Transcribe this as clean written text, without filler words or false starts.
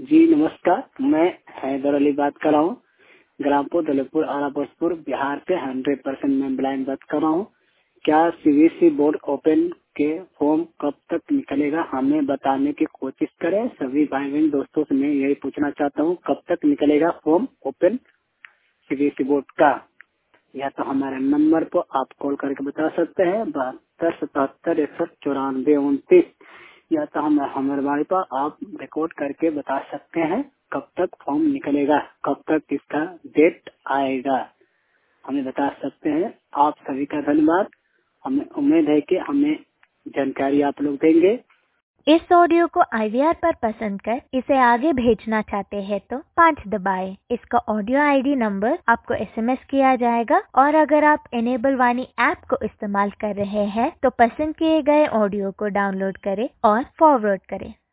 जी नमस्कार, मैं हैदर अली बात कर रहा हूँ। ग्रामपुर दौलतपुर आरापुर बिहार से 100% मैं ब्लाइंड बात कर रहा हूँ। क्या सीबीएसई बोर्ड ओपन के फॉर्म कब तक निकलेगा, हमें बताने की कोशिश करें। सभी भाई बहन दोस्तों से मैं यही पूछना चाहता हूँ, कब तक निकलेगा फॉर्म ओपन सीबीएसई बोर्ड का। या तो हमारे नंबर पर आप कॉल करके बता सकते हैं 7277 6194 29, या तो हमारे पर आप रिकॉर्ड करके बता सकते हैं कब तक फॉर्म निकलेगा, कब तक इसका डेट आएगा, हमें बता सकते हैं। आप सभी का धन्यवाद। हमें उम्मीद है कि हमें जानकारी आप लोग देंगे। इस ऑडियो को IVR पर पसंद कर इसे आगे भेजना चाहते हैं तो 5 दबाएं। इसका ऑडियो ID नंबर आपको SMS किया जाएगा और अगर आप इनेबल वाणी ऐप को इस्तेमाल कर रहे हैं तो पसंद किए गए ऑडियो को डाउनलोड करें और फॉरवर्ड करें।